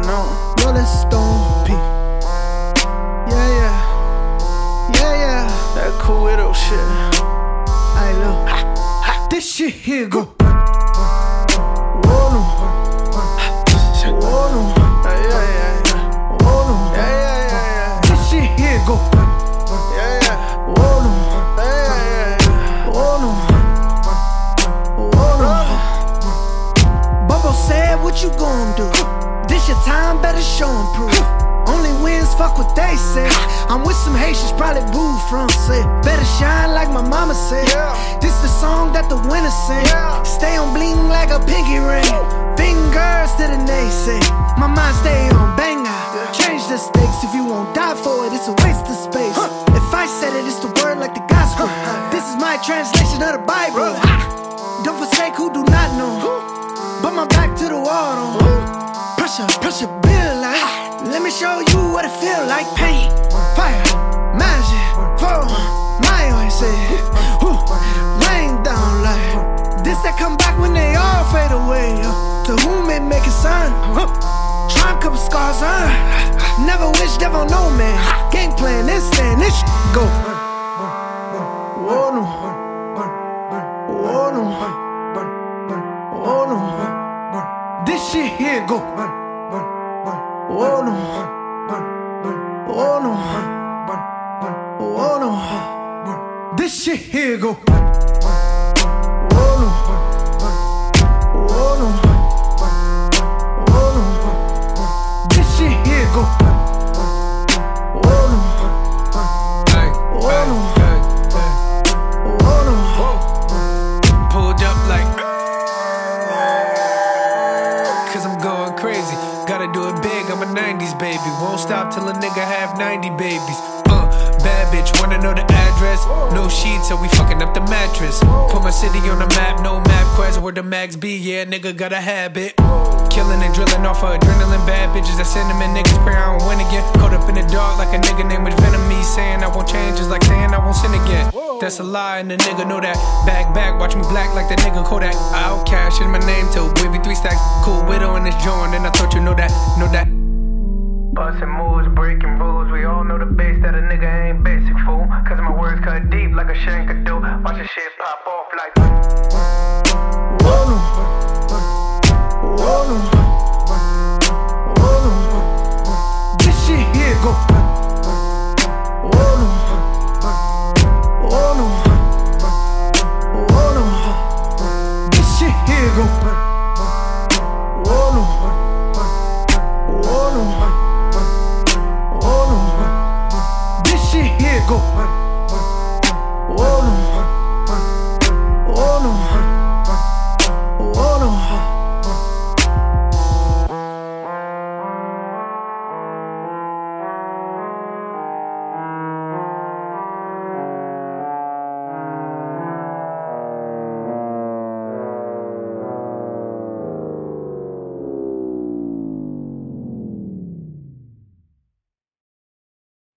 know. Rolling Stone P. Yeah, yeah. Yeah, yeah. That cool widow shit. I look. This shit here go. Whoa, no. Whoa, no. Yeah, yeah, yeah. Whoa, no. Yeah, yeah, yeah, yeah. This shit here go. Yeah, yeah. Whoa, no. Yeah, yeah, yeah. Whoa, no. Whoa, no. Bubba said, what you gon' do? This your time, better show and prove. Only wins, fuck what they say. I'm with some Haitians, probably boo from say. Better shine like my mama said. This the song that the winners sing. Stay on bling like a pinky ring. Fingers to the naysay. My mind stay on banger. Change the stakes if you won't die for it. It's a waste of space. If I said it, it's the word like the gospel. This is my translation of the Bible. Don't forsake who do not know. Put my back to the wall. Pressure, pressure, build like. Let me show you what it feel like. Pain, fire, magic, fall. My way say, rain down like this that come back when they all fade away. To whom it make it sun. Try couple scars on. Never wish, never know, man. Game plan, this thing, this go. Whoa, no. Whoa, no. Whoa, no. This shit here go. Whoa, no. Whoa, no. Whoa, no. This shit here go. Whoa, no. Whoa, no. Whoa, no. This shit here go. Whoa, no. Whoa, no. Whoa, no. Pulled up like, cause I'm going crazy. Gotta do it big, I'm a 90s baby. Won't stop till a nigga have 90 babies. Bad bitch, wanna know the address? No sheets, so we fucking up the mattress. Put my city on the map, no map quest. Where the max be, yeah, nigga got a habit. Killing and drilling off of adrenaline. Bad bitches, I send them in niggas, pray I don't win again. Caught up in the dark like a nigga named Venom. Me saying I won't change is like saying I won't sin again. That's a lie and the nigga know that. Back, watch me black like the nigga Kodak. Outcash in my name too, baby 3 stacks. Cool widow in this joint, and I thought you know that, Bustin' moves, breaking rules. We all know the base that a nigga ain't basic, fool. Cause my words cut deep like a shank could do. Watch the shit pop off like. Whoa, no. Whoa, no. Whoa, no. This shit here go. Whoa, no. Whoa, no. Whoa, no. This shit here go.